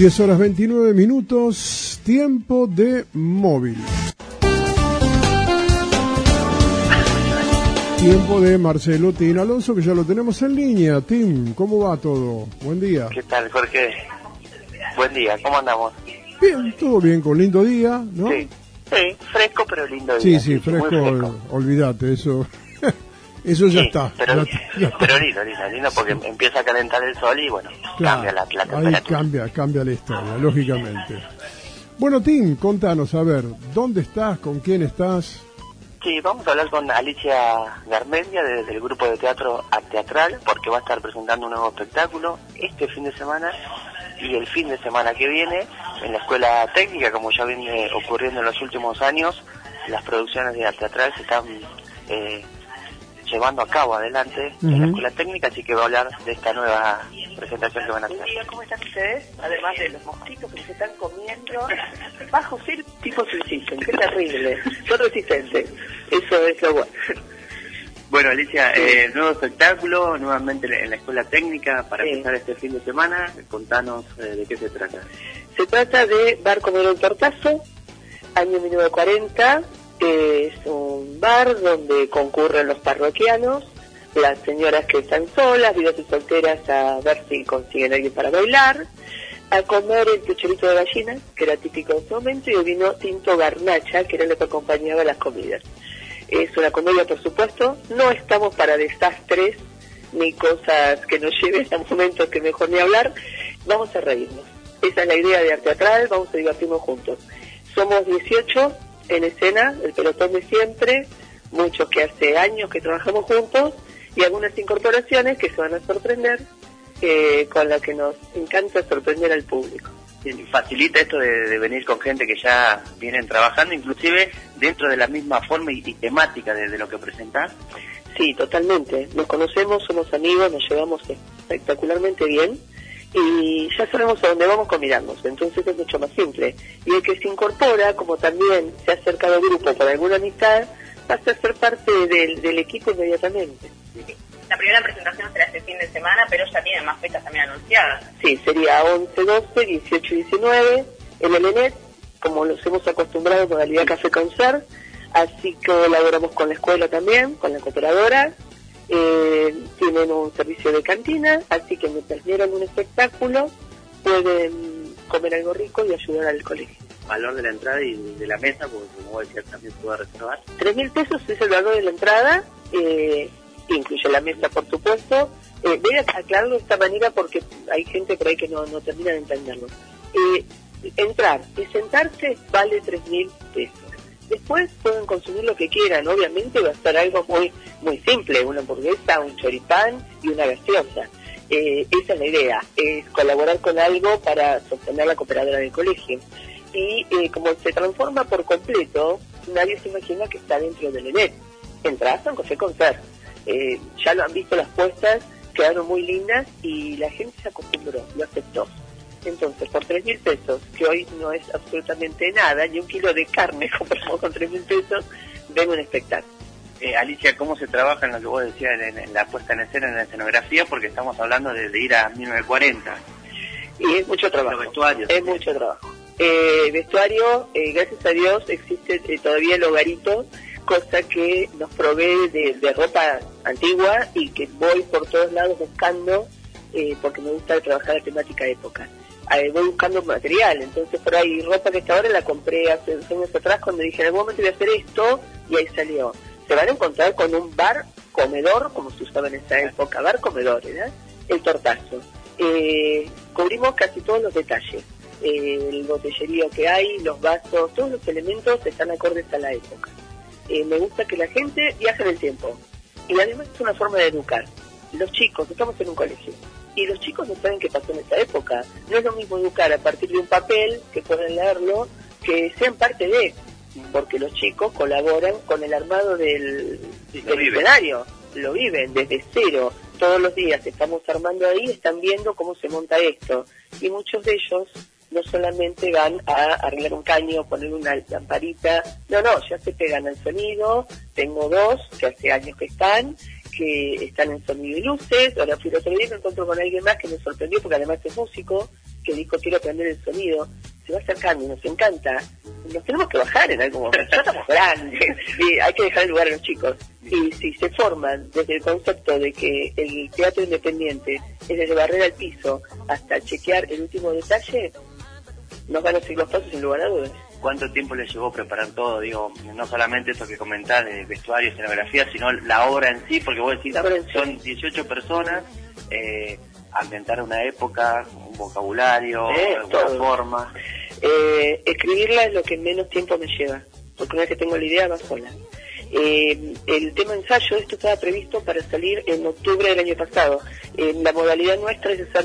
10:29, tiempo de móvil. Tiempo de Marcelo Tim Alonso, que ya lo tenemos en línea. Tim, ¿cómo va todo? Buen día. ¿Qué tal, Jorge? Buen día, ¿cómo andamos? Bien, todo bien, con lindo día, ¿no? Sí, fresco pero lindo día. Sí, fresco, olvídate, eso eso ya está. Pero, ya está. Pero lindo porque empieza a calentar el sol y bueno, claro, cambia la temperatura. Ahí cambia la historia, lógicamente. Bueno, Tim, contanos, a ver, ¿dónde estás? ¿Con quién estás? Sí, vamos a hablar con Alicia Garmendia del grupo de teatro Teatral, porque va a estar presentando un nuevo espectáculo este fin de semana y el fin de semana que viene en la Escuela Técnica, como ya viene ocurriendo en los últimos años. Las producciones de Teatral se están llevando a cabo adelante en la Escuela Técnica, así que va a hablar de esta nueva presentación que van a hacer. Buen día, ¿cómo están ustedes? Además de los mosquitos que se están comiendo bajo cero tipo suicidio, qué terrible, son resistentes, eso es lo bueno. Bueno, Alicia, nuevo espectáculo, nuevamente en la Escuela Técnica para empezar este fin de semana. Contanos de qué se trata. Se trata de Bar Comedor Tortazo, año 1940, es un bar donde concurren los parroquianos, las señoras que están solas, viudas y solteras, a ver si consiguen a alguien para bailar, a comer el pucherito de gallina, que era típico en ese momento, y el vino tinto garnacha, que era lo que acompañaba las comidas. Es una comedia, por supuesto, no estamos para desastres, ni cosas que nos lleven a momentos que mejor ni hablar, vamos a reírnos. Esa es la idea de Arte Teatral, vamos a divertirnos juntos. Somos 18 en escena, el pelotón de siempre, muchos que hace años que trabajamos juntos, y algunas incorporaciones que se van a sorprender, con la que nos encanta sorprender al público. Bien, facilita esto de venir con gente que ya vienen trabajando, inclusive dentro de la misma forma y temática de lo que presentás. Sí, totalmente. Nos conocemos, somos amigos, nos llevamos espectacularmente bien y ya sabemos a dónde vamos con mirarnos, entonces es mucho más simple. Y el que se incorpora, como también se ha acercado al grupo por alguna amistad, pasa a ser parte del equipo inmediatamente. La primera presentación será este fin de semana, pero ya tienen más fechas también anunciadas. Sí, sería 11, 12, 18 y 19 en el ENET, como los hemos acostumbrado, modalidad Café Concert, así que colaboramos con la escuela también, con la cooperadora, tienen un servicio de cantina, así que mientras vieran un espectáculo pueden comer algo rico y ayudar al colegio. Valor de la entrada y de la mesa, porque como vos decías también se puede reservar. 3.000 pesos es el valor de la entrada, incluye la mesa, por supuesto. Voy a aclararlo de esta manera porque hay gente por ahí que no termina de entenderlo. Entrar y sentarse vale 3.000 pesos. Después pueden consumir lo que quieran, obviamente va a estar algo muy simple, una hamburguesa, un choripán y una gaseosa. Esa es la idea, es colaborar con algo para sostener la cooperadora del colegio. Y como se transforma por completo, nadie se imagina que está dentro del ENET. Entras a un café concert. Ya lo han visto las puestas, quedaron muy lindas y la gente se acostumbró, lo aceptó. Entonces, por 3.000 pesos, que hoy no es absolutamente nada, ni un kilo de carne compramos con 3.000 pesos, ven un espectáculo. Alicia, ¿cómo se trabaja en lo que vos decías en la puesta en escena, en la escenografía? Porque estamos hablando de ir a 1940. Y es mucho trabajo. Los vestuarios. Es mucho trabajo. Vestuario, gracias a Dios, existe todavía el hogarito, cosa que nos provee de ropa antigua y que voy por todos lados buscando, porque me gusta trabajar la temática época. Voy buscando material, entonces por ahí ropa que hasta ahora la compré hace 2 años atrás cuando dije en algún momento voy a hacer esto y ahí salió. Se van a encontrar con un bar comedor, como se usaba en esa época, bar comedor, ¿verdad? El Tortazo. Cubrimos casi todos los detalles, el botellerío que hay, los vasos, todos los elementos están acordes a la época. Me gusta que la gente viaje en el tiempo y además es una forma de educar. Los chicos, estamos en un colegio y los chicos no saben qué pasó en esa época. No es lo mismo educar a partir de un papel, que pueden leerlo, que sean parte de, porque los chicos colaboran con el armado del escenario, lo viven desde cero, todos los días estamos armando ahí, están viendo cómo se monta esto, y muchos de ellos no solamente van a arreglar un caño, poner una lamparita, no, ya se pegan al sonido. Tengo 2 que hace años que están, que están en sonido y luces. Ahora fui el otro día y me encuentro con alguien más que me sorprendió porque además es músico, que dijo quiero aprender el sonido. Se va acercando y nos encanta. Nos tenemos que bajar en algún momento. Ya estamos grandes y hay que dejar el lugar a los chicos. Y si se forman desde el concepto de que el teatro independiente es desde barrer al piso hasta chequear el último detalle, nos van a seguir los pasos sin lugar a dudas. ¿Cuánto tiempo les llevó preparar todo? Digo, no solamente esto que comentás de vestuario, escenografía, sino la obra en sí, porque vos decís, son 18 personas, ambientar una época, un vocabulario, una forma. Escribirla es lo que menos tiempo me lleva, porque una vez que tengo la idea va sola. El tema ensayo, esto estaba previsto para salir en octubre del año pasado. La modalidad nuestra es hacer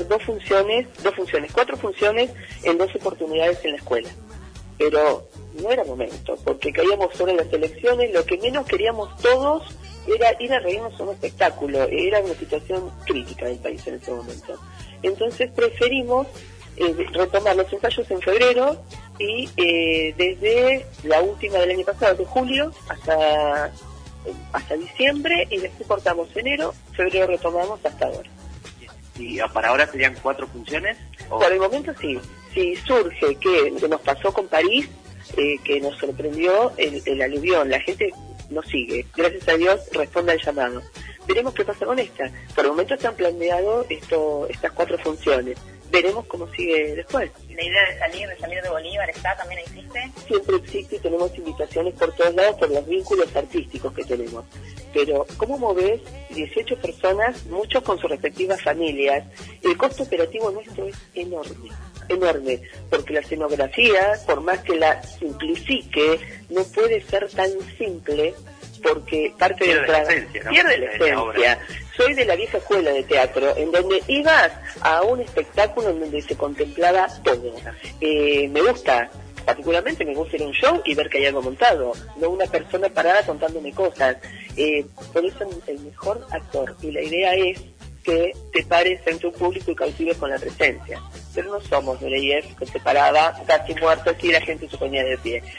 4 funciones en 2 oportunidades en la escuela. Pero no era momento, porque caíamos sobre las elecciones, lo que menos queríamos todos era ir a reírnos a un espectáculo, era una situación crítica del país en ese momento. Entonces preferimos retomar los ensayos en febrero y desde la última del año pasado, de julio, hasta diciembre, y después cortamos enero, febrero retomamos hasta ahora. ¿Y para ahora serían 4 funciones? ¿O? Por el momento sí. Si surge que nos pasó con París, que nos sorprendió el aluvión, la gente nos sigue, gracias a Dios responde al llamado. Veremos qué pasa con esta. Por el momento están planeadas estas 4 funciones. Veremos cómo sigue después. ¿La idea de salir de Bolívar también existe? Siempre existe y tenemos invitaciones por todos lados por los vínculos artísticos que tenemos. Pero, ¿cómo movés 18 personas, muchos con sus respectivas familias? El costo operativo nuestro es enorme, porque la escenografía, por más que la simplifique, no puede ser tan simple, porque parte de pierde la esencia. Soy de la vieja escuela de teatro, en donde ibas a un espectáculo en donde se contemplaba todo. Me gusta, particularmente me gusta ir a un show y ver que hay algo montado, no una persona parada contándome cosas. Por eso el mejor actor, y la idea es que te pares frente a un público y cautives con la presencia. Pero no somos de la IEF, que se paraba casi muerto así y la gente se ponía de pie.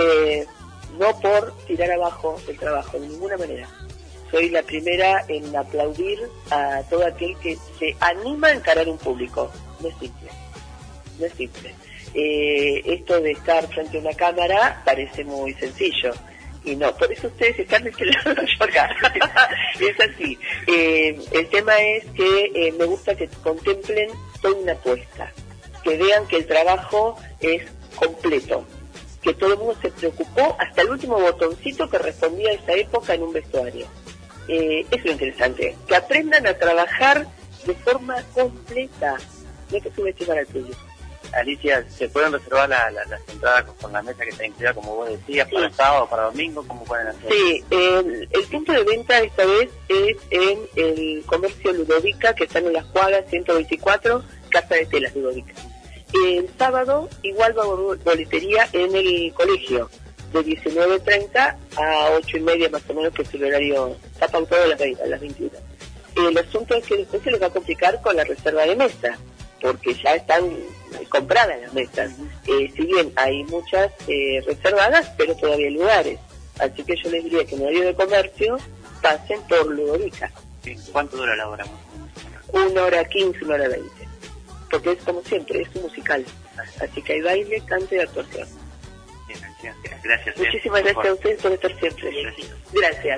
No por tirar abajo el trabajo, de ninguna manera. Soy la primera en aplaudir a todo aquel que se anima a encarar un público. No es simple. Esto de estar frente a una cámara parece muy sencillo. Y no, por eso ustedes están de este lado, yo acá. Es así. El tema es que me gusta que contemplen toda una apuesta, que vean que el trabajo es completo, que todo el mundo se preocupó hasta el último botoncito que respondía a esa época en un vestuario. Es lo interesante, que aprendan a trabajar de forma completa, no hay que subestimar al público. Alicia, ¿se pueden reservar las entradas con la mesa que está incluida, como vos decías, para el sábado, para domingo? ¿Cómo pueden hacer? Sí, el punto de venta esta vez es en el comercio Ludovica, que está en Las Cuadras 124, Casa de Telas Ludovica. El sábado igual va a haber boletería en el colegio, de 19:30 a 8:30 más o menos, que es el horario, está pautado a las 21. El asunto es que después se les va a complicar con la reserva de mesa, porque ya están compradas las mesas. Si bien hay muchas reservadas, pero todavía hay lugares. Así que yo les diría que en horario de comercio pasen por Ludovica. ¿Cuánto dura la obra? 1:15, 1:20. Porque es como siempre, es un musical. Así que hay baile, canto y actuación. Bien, gracias. Muchísimas gracias a ustedes por estar siempre. Gracias.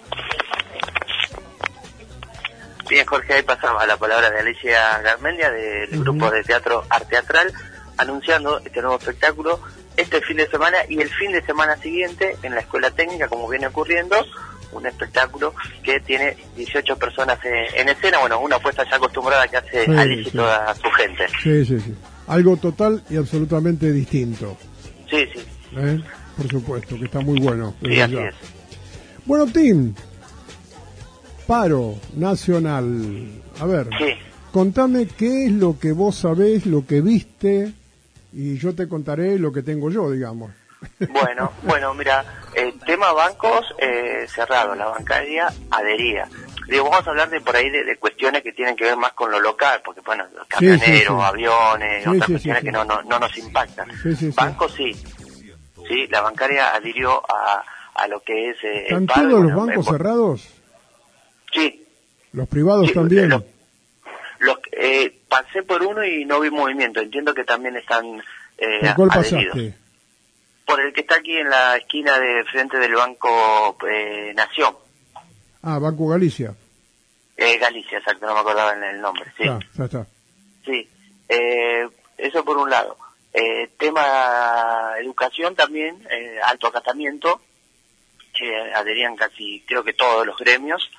Bien, Jorge, ahí pasamos a la palabra de Alicia Garmendia, del grupo de teatro Arte Teatral, anunciando este nuevo espectáculo este fin de semana y el fin de semana siguiente en la Escuela Técnica, como viene ocurriendo, un espectáculo que tiene 18 personas en escena, bueno, una apuesta ya acostumbrada que hace Alicia y toda su gente. Sí. Algo total y absolutamente distinto. Sí. Por supuesto, que está muy bueno. Sí, así es. Bueno, Tim, paro nacional. A ver, contame qué es lo que vos sabés, lo que viste, y yo te contaré lo que tengo yo, digamos. Bueno, mira, el tema bancos cerrado, la bancaria adherida. Digo, vamos a hablar de por ahí de cuestiones que tienen que ver más con lo local, porque bueno, los camioneros, aviones, otras cuestiones que no nos impactan. Bancos sí, la bancaria adhirió a lo que es ¿Están todos los bancos cerrados? Sí. ¿Los privados sí, también? Pasé por uno y no vi movimiento. Entiendo que también están ¿Por cuál adheridos. pasaste? Por el que está aquí en la esquina de frente del Banco Nación. Ah, Banco Galicia. Galicia, exacto, no me acordaba el nombre. Sí. Está. Sí. Eso por un lado. Tema educación también, alto acatamiento, que adherían casi, creo que todos los gremios.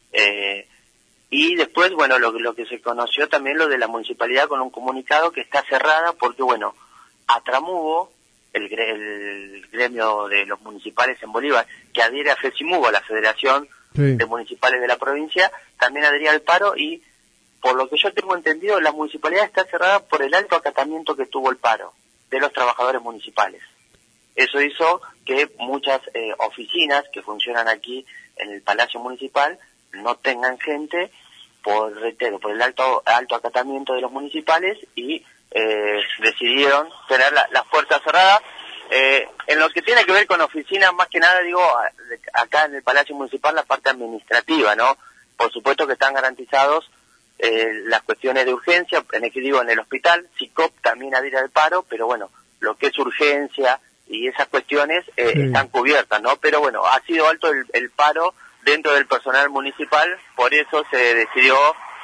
Y después, bueno, lo que se conoció también lo de la municipalidad con un comunicado que está cerrada porque, bueno, Atramugo, el gremio de los municipales en Bolívar, que adhiere a FESIMUGO, la Federación de Municipales de la provincia, también adhería al paro y, por lo que yo tengo entendido, la municipalidad está cerrada por el alto acatamiento que tuvo el paro de los trabajadores municipales. Eso hizo que muchas oficinas que funcionan aquí en el Palacio Municipal no tengan gente por el alto acatamiento de los municipales y decidieron tener las puertas cerradas. En lo que tiene que ver con oficinas, más que nada, digo, acá en el Palacio Municipal, la parte administrativa, ¿no? Por supuesto que están garantizados las cuestiones de urgencia, en el hospital, SICOP también adhiere al paro, pero bueno, lo que es urgencia y esas cuestiones están cubiertas, ¿no? Pero bueno, ha sido alto el paro dentro del personal municipal, por eso se decidió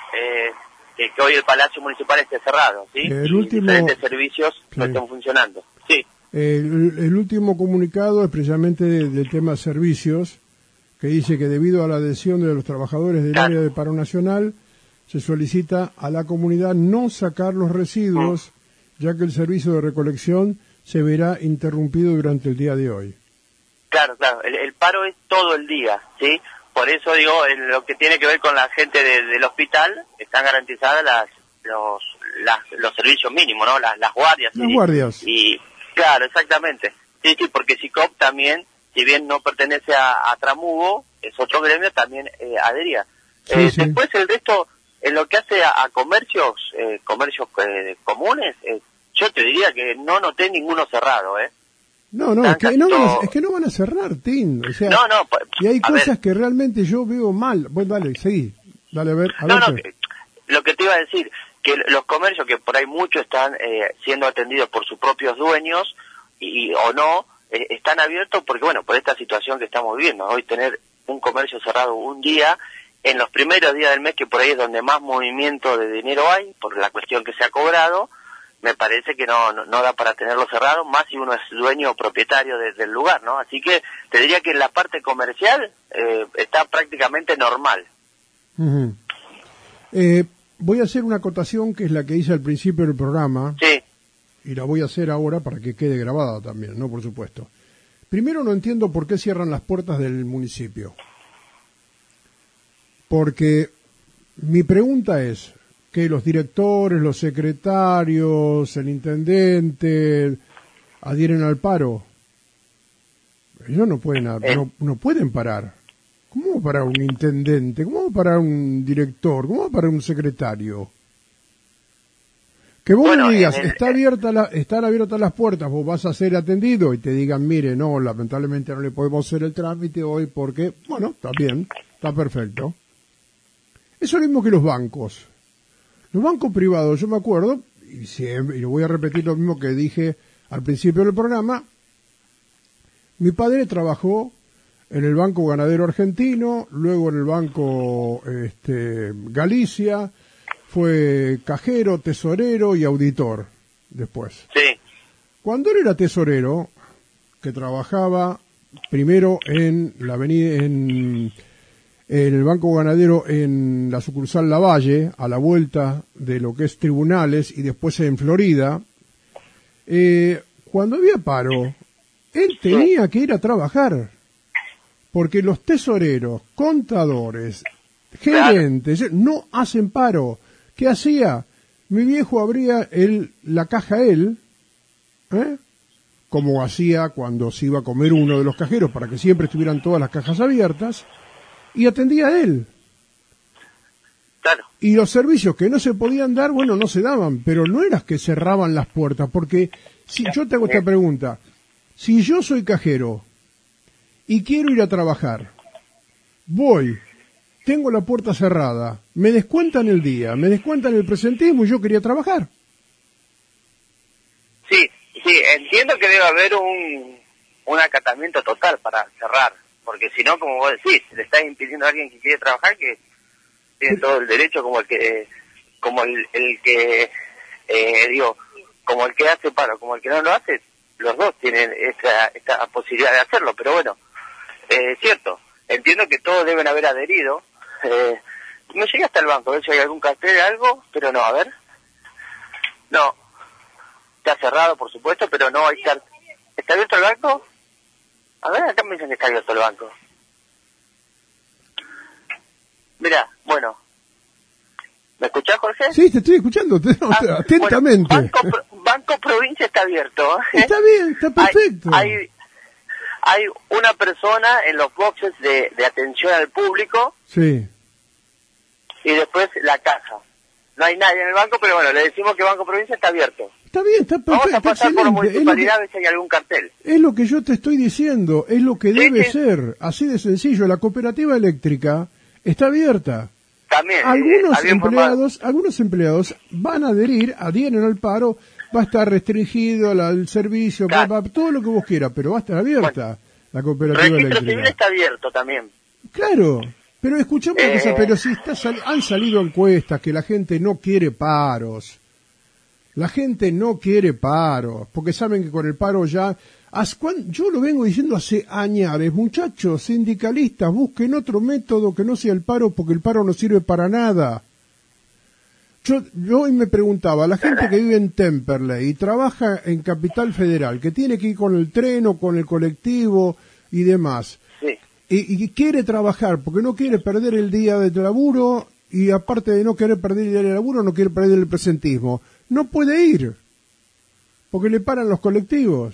que hoy el Palacio Municipal esté cerrado, ¿sí? Y diferentes servicios no estén funcionando, sí. El último comunicado es precisamente del tema servicios, que dice que debido a la adhesión de los trabajadores del área de paro nacional, se solicita a la comunidad no sacar los residuos, ya que el servicio de recolección se verá interrumpido durante el día de hoy. Claro, el paro es todo el día, ¿sí? Por eso digo, en lo que tiene que ver con la gente del hospital, están garantizadas los servicios mínimos, ¿no? Las guardias. Las guardias. Y claro, exactamente. Sí, porque SICOP también, si bien no pertenece a Tramugo, es otro gremio, también adhería. Después el resto, en lo que hace a comercios comunes, yo te diría que no noté ninguno cerrado, No, es que no van a cerrar, Tim. O sea, y hay cosas que realmente yo veo mal. Bueno, dale, seguí. Dale, a ver. Lo que te iba a decir, que los comercios, que por ahí muchos están siendo atendidos por sus propios dueños, o no, están abiertos porque, bueno, por esta situación que estamos viviendo. Hoy tener un comercio cerrado un día, en los primeros días del mes, que por ahí es donde más movimiento de dinero hay, por la cuestión que se ha cobrado, me parece que no da para tenerlo cerrado, más si uno es dueño o propietario del lugar, ¿no? Así que te diría que en la parte comercial está prácticamente normal. Uh-huh. Voy a hacer una acotación que es la que hice al principio del programa. Sí. Y la voy a hacer ahora para que quede grabada también, ¿no? Por supuesto. Primero, no entiendo por qué cierran las puertas del municipio. Porque mi pregunta es que los directores, los secretarios, el intendente adhieren al paro. Ellos no pueden no pueden parar. ¿Cómo va a parar un intendente? ¿Cómo va a parar un director? ¿Cómo va a parar un secretario? Que vos me digas, están abiertas las puertas, vos vas a ser atendido y te digan, mire, no, lamentablemente no le podemos hacer el trámite hoy porque, bueno, está bien, está perfecto. Eso es lo mismo que los bancos. Los bancos privados, yo me acuerdo, y lo voy a repetir lo mismo que dije al principio del programa, mi padre trabajó en el Banco Ganadero Argentino, luego en el Banco Galicia, fue cajero, tesorero y auditor después. Sí. Cuando él era tesorero, que trabajaba primero en la avenida, en el Banco Ganadero en la sucursal Lavalle, a la vuelta de lo que es Tribunales, y después en Florida, cuando había paro, él tenía que ir a trabajar, porque los tesoreros, contadores, gerentes, no hacen paro. ¿Qué hacía? Mi viejo abría la caja como hacía cuando se iba a comer uno de los cajeros, para que siempre estuvieran todas las cajas abiertas, y atendía a él. Claro. Y los servicios que no se podían dar, bueno, no se daban, pero no eras que cerraban las puertas, porque si yo te hago esta pregunta, si yo soy cajero y quiero ir a trabajar, voy, tengo la puerta cerrada, me descuentan el día, me descuentan el presentismo y yo quería trabajar. Sí, entiendo que debe haber un acatamiento total para cerrar, porque si no, como vos decís, le estás impidiendo a alguien que quiere trabajar que tiene todo el derecho como el que como el que hace paro, como el que no lo hace, los dos tienen esta posibilidad de hacerlo, pero bueno, es cierto, entiendo que todos deben haber adherido. No llegué hasta el banco, a ver si hay algún cartel de algo, pero no, a ver. No, está cerrado, por supuesto, pero no hay cartel. ¿Está abierto el banco? A ver, acá me dicen que está abierto el banco. Mira, bueno. ¿Me escuchás, Jorge? Sí, te estoy escuchando atentamente. Bueno, Banco Provincia está abierto. Está bien, está perfecto. Hay una persona en los boxes de atención al público. Sí. Y después la caja. No hay nadie en el banco, pero bueno, le decimos que Banco Provincia está abierto. Está bien, está perfecto. Vamos a pasar por la municipalidad a ver si hay algún cartel. Es lo que yo te estoy diciendo, es lo que debe ser, así de sencillo. La cooperativa eléctrica está abierta. También, algunos empleados van a adhieren al paro, va a estar restringido el servicio, claro. todo lo que vos quieras, pero va a estar abierta la cooperativa eléctrica. El registro civil está abierto también. Claro, pero escuchamos pero si han salido encuestas que la gente no quiere paros. La gente no quiere paros, porque saben que con el paro ya... Yo lo vengo diciendo hace años, muchachos, sindicalistas, busquen otro método que no sea el paro, porque el paro no sirve para nada. Yo hoy me preguntaba, la gente que vive en Temperley y trabaja en Capital Federal, que tiene que ir con el tren o con el colectivo y demás, sí. y quiere trabajar porque no quiere perder el día de laburo, y aparte de no querer perder el día de laburo, no quiere perder el presentismo. No puede ir, porque le paran los colectivos.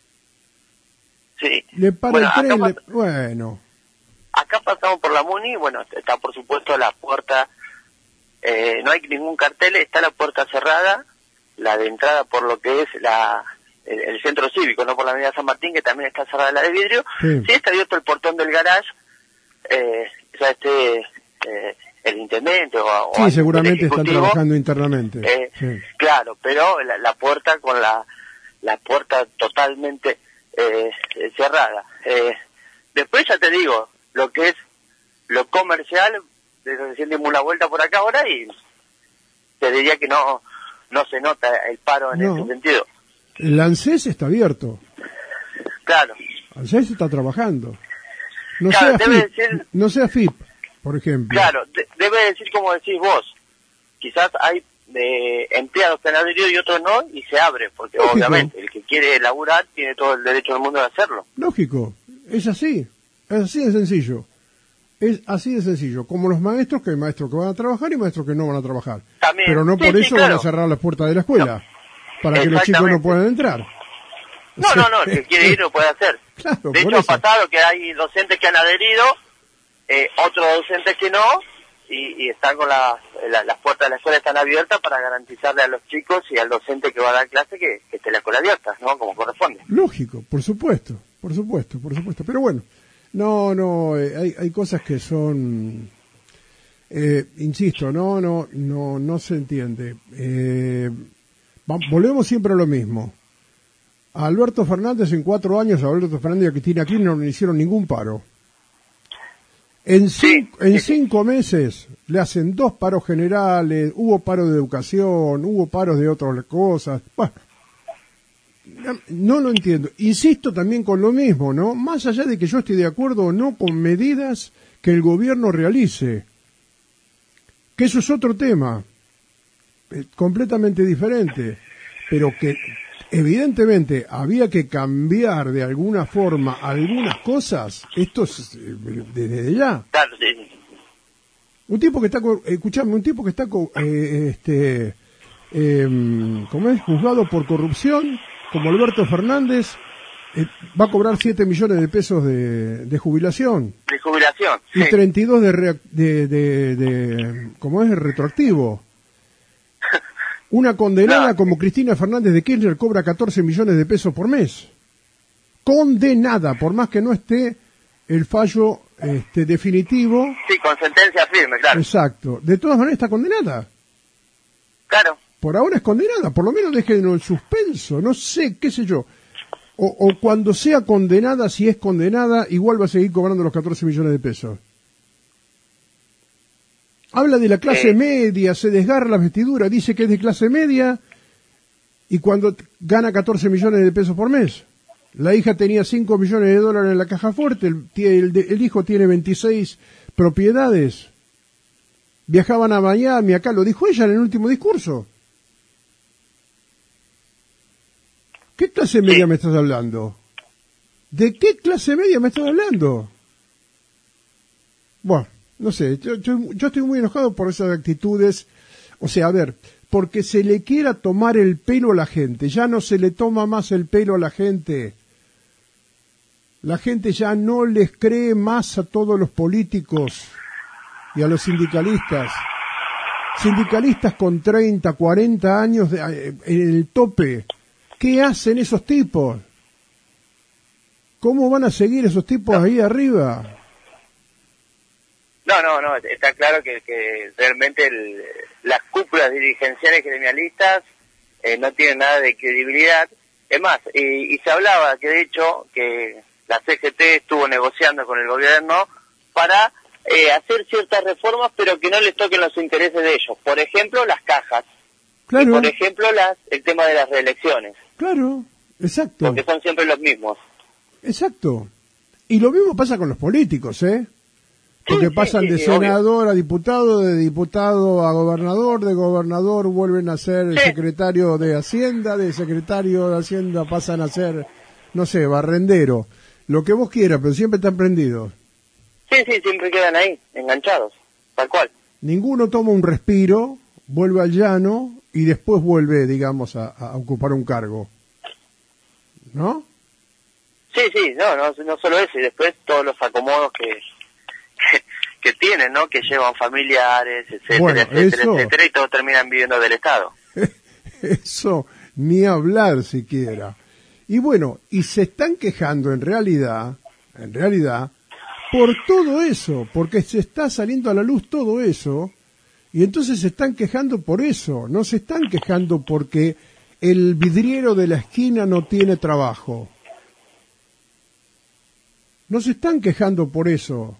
Sí. Le para el tren, bueno. Acá pasamos por la Muni, bueno, está por supuesto la puerta, no hay ningún cartel, está la puerta cerrada, la de entrada por lo que es el centro cívico, no por la avenida San Martín, que también está cerrada la de vidrio. Sí, está abierto el portón del garage, ya el intendente o sí, seguramente están trabajando internamente. Sí. Claro, pero la puerta con la puerta totalmente cerrada. Después ya te digo, lo que es lo comercial, recién dimos una vuelta por acá ahora y te diría que no se nota el paro en ese sentido. El ANSES está abierto. Claro. ANSES está trabajando. Claro, no sea FIP, por ejemplo. Claro, debe decir como decís vos. Quizás hay empleados que han adherido y otros no, y se abre, porque lógico. Obviamente el que quiere laburar tiene todo el derecho del mundo de hacerlo. Lógico, es así de sencillo. Es así de sencillo, como los maestros, que hay maestros que van a trabajar y maestros que no van a trabajar. También. Pero no por eso van a cerrar las puertas de la escuela, para que los chicos no puedan entrar. No, el que quiere ir lo puede hacer. Claro, de hecho ha pasado que hay docentes que han adherido, otros docentes que no, y están con las puertas de la escuela están abiertas para garantizarle a los chicos y al docente que va a dar clase que esté la escuela abierta, ¿no? Como corresponde. Lógico, por supuesto. Pero bueno, hay cosas que son, insisto, no se entiende. Volvemos siempre a lo mismo. A Alberto Fernández en 4 años, a Alberto Fernández y a Cristina Kirchner no le hicieron ningún paro. En 5 meses le hacen 2 paros generales, hubo paro de educación, hubo paros de otras cosas. Bueno, no lo entiendo. Insisto también con lo mismo, ¿no? Más allá de que yo esté de acuerdo o no con medidas que el gobierno realice, que eso es otro tema, completamente diferente, pero que evidentemente había que cambiar de alguna forma algunas cosas, esto es desde ya. Claro, sí. Un tipo que está, escuchame, ¿cómo es? Juzgado por corrupción, como Alberto Fernández, va a cobrar 7 millones de pesos de jubilación. De jubilación. Y 32 ¿cómo es? Retroactivo. Una condenada como Cristina Fernández de Kirchner cobra 14 millones de pesos por mes. Condenada, por más que no esté el fallo definitivo. Sí, con sentencia firme, claro. Exacto. De todas maneras está condenada. Claro. Por ahora es condenada, por lo menos déjenlo en suspenso, no sé, qué sé yo. O cuando sea condenada, si es condenada, igual va a seguir cobrando los 14 millones de pesos. Habla de la clase media, se desgarra la vestidura, dice que es de clase media y cuando gana 14 millones de pesos por mes. La hija tenía 5 millones de dólares en la caja fuerte, el hijo tiene 26 propiedades. Viajaban a Miami, acá lo dijo ella en el último discurso. ¿Qué clase media me estás hablando? ¿De qué clase media me estás hablando? Bueno, no sé, yo estoy muy enojado por esas actitudes. O sea, a ver, porque se le quiera tomar el pelo a la gente, ya no se le toma más el pelo a la gente. La gente ya no les cree más a todos los políticos y a los sindicalistas. Sindicalistas con 30, 40 años en el tope. ¿Qué hacen esos tipos? ¿Cómo van a seguir esos tipos ahí arriba? No, está claro que realmente las cúpulas dirigenciales gremialistas no tienen nada de credibilidad. Es más, y se hablaba que de hecho que la CGT estuvo negociando con el gobierno para hacer ciertas reformas, pero que no les toquen los intereses de ellos. Por ejemplo, las cajas. Claro. Y por ejemplo, el tema de las reelecciones. Claro, exacto. Porque son siempre los mismos. Exacto. Y lo mismo pasa con los políticos, ¿eh? Porque pasan de senador a diputado, de diputado a gobernador, de gobernador vuelven a ser secretario de Hacienda, de secretario de Hacienda pasan a ser, no sé, barrendero. Lo que vos quieras, pero siempre están prendidos. Sí, siempre quedan ahí, enganchados, tal cual. Ninguno toma un respiro, vuelve al llano y después vuelve, digamos, a ocupar un cargo. ¿No? Sí, no solo eso, y después todos los acomodos que tienen, ¿no? Que llevan familiares, etcétera, etcétera, y todos terminan viviendo del Estado. Eso, ni hablar siquiera. Y bueno, y se están quejando en realidad, por todo eso, porque se está saliendo a la luz todo eso, y entonces se están quejando por eso, no se están quejando porque el vidriero de la esquina no tiene trabajo. No se están quejando por eso.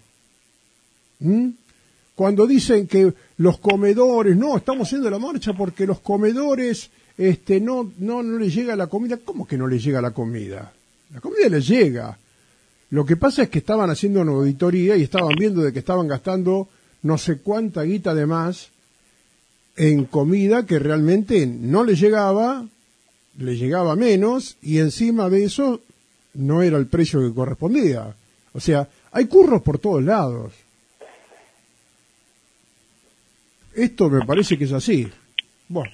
Cuando dicen que los comedores, no, estamos haciendo la marcha porque los comedores no les llega la comida. ¿Cómo que no les llega la comida? La comida les llega. Lo que pasa es que estaban haciendo una auditoría y estaban viendo de que estaban gastando no sé cuánta guita de más en comida que realmente no les llegaba menos y encima de eso no era el precio que correspondía. O sea, hay curros por todos lados. Esto me parece que es así. Bueno.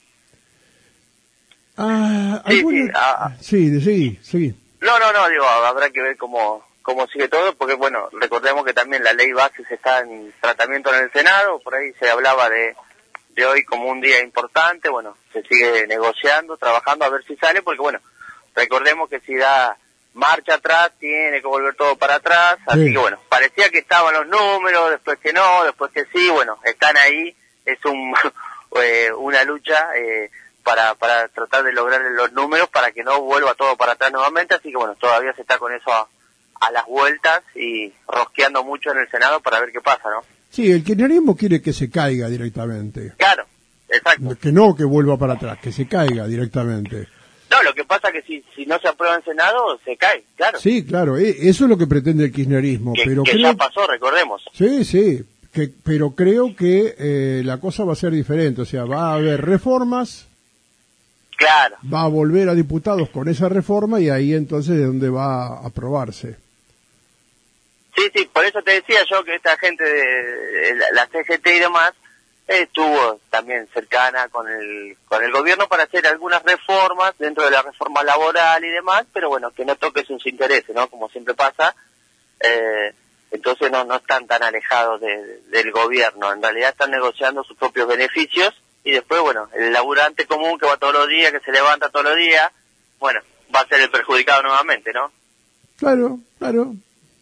Sí. No, digo, habrá que ver cómo sigue todo, porque bueno, recordemos que también la ley Bases está en tratamiento en el Senado, por ahí se hablaba de hoy como un día importante, bueno, se sigue negociando, trabajando a ver si sale, porque bueno, recordemos que si da marcha atrás, tiene que volver todo para atrás, así que bueno, parecía que estaban los números, después que no, después que sí, bueno, están ahí, es una lucha para tratar de lograr los números para que no vuelva todo para atrás nuevamente, así que bueno, todavía se está con eso a las vueltas y rosqueando mucho en el Senado para ver qué pasa, ¿no? Sí, el kirchnerismo quiere que se caiga directamente. Claro, exacto. Que no que vuelva para atrás, que se caiga directamente. No, lo que pasa es que si no se aprueba en Senado, se cae, claro. Sí, claro, eso es lo que pretende el kirchnerismo. Que ya pasó, recordemos. Sí, pero creo que la cosa va a ser diferente, o sea, va a haber reformas, claro, va a volver a diputados con esa reforma y ahí entonces es donde va a aprobarse. Sí, por eso te decía yo que esta gente de la CGT y demás estuvo también cercana con el gobierno para hacer algunas reformas dentro de la reforma laboral y demás, pero bueno, que no toque sus intereses, ¿no? Como siempre pasa, entonces no están tan alejados del gobierno, en realidad están negociando sus propios beneficios y después, bueno, el laburante común que va todos los días, que se levanta todos los días, bueno, va a ser el perjudicado nuevamente, ¿no? Claro.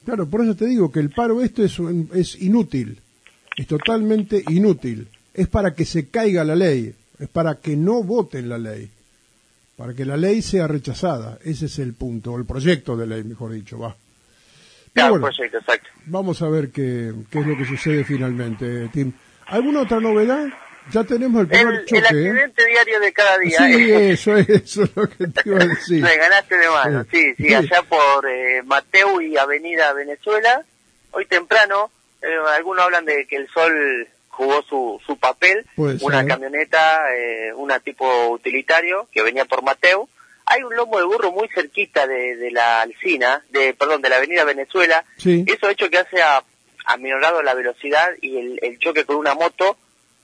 Claro, por eso te digo que el paro es inútil, es totalmente inútil. Es para que se caiga la ley, es para que no voten la ley, para que la ley sea rechazada. Ese es el punto, el proyecto de ley, mejor dicho, va. Pero Claro, bueno, proyecto, exacto. vamos a ver qué es lo que sucede finalmente, Tim. ¿Alguna otra novedad? Ya tenemos el primer choque. El accidente diario de cada día. Sí, eso es lo que te iba a decir. Me ganaste de mano, sí, allá por Mateu y Avenida Venezuela. Hoy temprano, algunos hablan de que el sol jugó su papel. Una camioneta, una tipo utilitario que venía por Mateu. Hay un lomo de burro muy cerquita de la Alsina, de la Avenida Venezuela. Sí. Eso ha hecho que aminorado la velocidad y el choque con una moto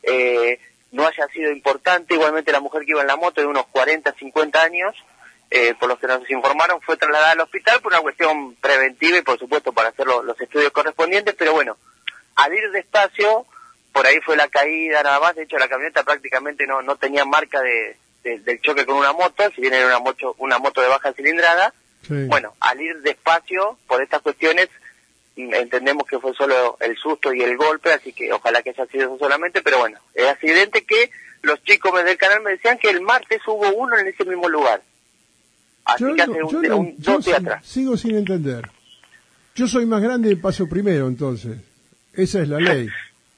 no haya sido importante. Igualmente la mujer que iba en la moto, de unos 40, 50 años, por los que nos informaron, fue trasladada al hospital por una cuestión preventiva y por supuesto para hacer los estudios correspondientes, pero bueno, al ir despacio, por ahí fue la caída nada más. De hecho la camioneta prácticamente no tenía marca del choque con una moto, si bien era una moto de baja cilindrada. Sí. Bueno, al ir despacio por estas cuestiones, entendemos que fue solo el susto y el golpe, así que ojalá que haya sido eso solamente, pero bueno, el accidente que los chicos del canal me decían que el martes hubo uno en ese mismo lugar. Así que hace dos días atrás. Sigo sin entender. Yo soy más grande y paso primero, entonces. Esa es la ley.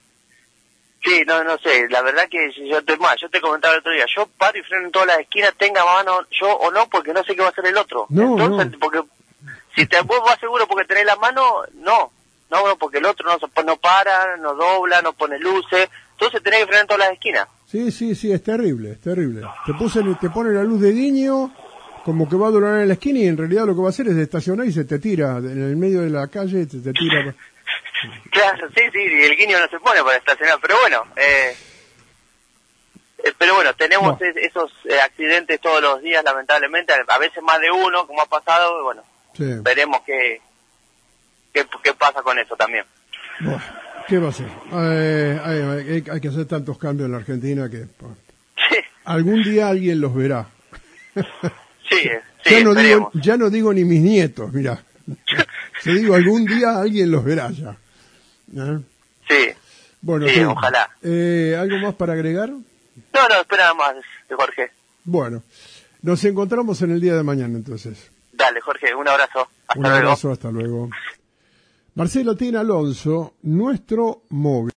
Sí, no sé, la verdad que yo te comentaba el otro día, yo paro y freno en todas las esquinas, tenga mano yo o no, porque no sé qué va a hacer el otro. Entonces, porque si vos vas seguro porque tenés la mano, no, porque el otro no para, no dobla, no pone luces, entonces tenés que frenar en todas las esquinas. Sí, es terrible, es terrible. Te pone la luz de guiño, como que va a durar en la esquina y en realidad lo que va a hacer es estacionar y se te tira en el medio de la calle, te tira. Claro, sí, el guiño no se pone para estacionar, pero bueno, tenemos esos accidentes todos los días, lamentablemente, a veces más de uno, como ha pasado, y bueno, veremos qué pasa con eso también. Bueno, ¿qué va a ser? Hay que hacer tantos cambios en la Argentina que algún día alguien los verá. Ya no digo ni mis nietos, mirá. Te digo, algún día alguien los verá ya. Sí. Bueno, sí, ojalá. ¿Algo más para agregar? No, espera más, Jorge. Bueno, nos encontramos en el día de mañana entonces. Dale, Jorge, un abrazo. Un abrazo, hasta luego. Marcelo Tina Alonso, nuestro móvil.